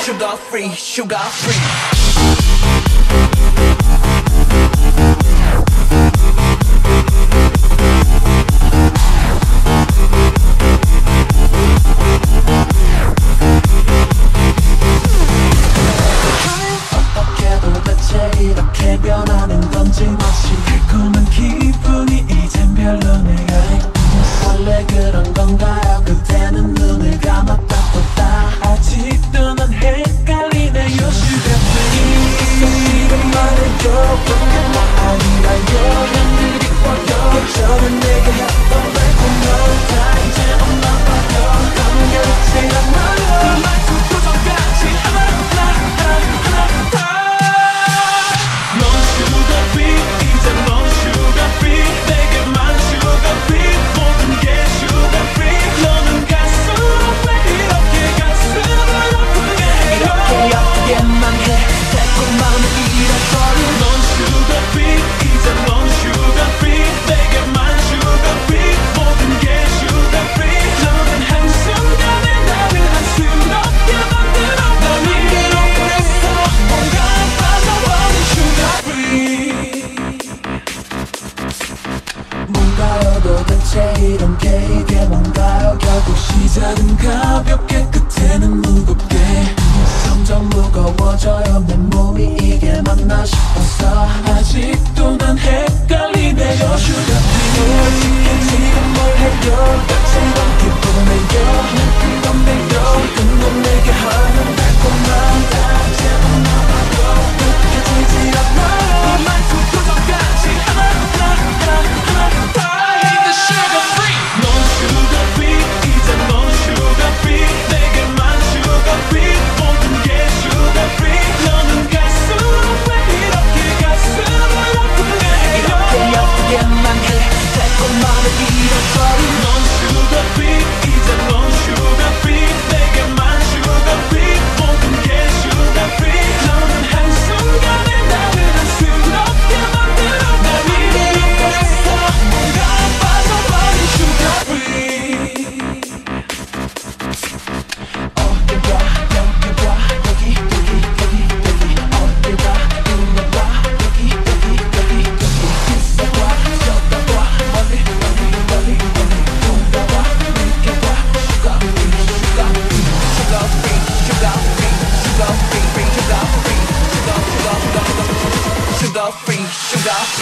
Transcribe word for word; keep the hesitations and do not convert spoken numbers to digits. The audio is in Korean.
sugar free, sugar free. 이렇게 변하는 건지 마치 달콤한 기분이 이젠 별로네요. 원래 그런 건가요? 그때는 눈을 감았다 떴다 아직도 난 헷갈리네요. Sugar free 지금 말해줘 그게 나 아니라요. 남들이 보여 저는 내게 했던 달콤한 다 이제 없나 봐요. 감격지 않아요. 그 말투 표정까지 하나하나 하나하나 다 도대체 이런 게 이게 뭔가요? 결국 시작은 가볍게 끝에는 무겁게 점점 무거워져요 내 몸이 이게 맞나 싶어서 아직도 난 헷갈리네요. Sugar free 지금 뭘 해요? 같이만 기분해요 난 그건데요 지금 넌 내게 하는 달콤한 다 이제 없나 봐요. 느껴지지 않아요. 이 말투 표정까지 하나하나 하나하나 다 sugar free, sugar free.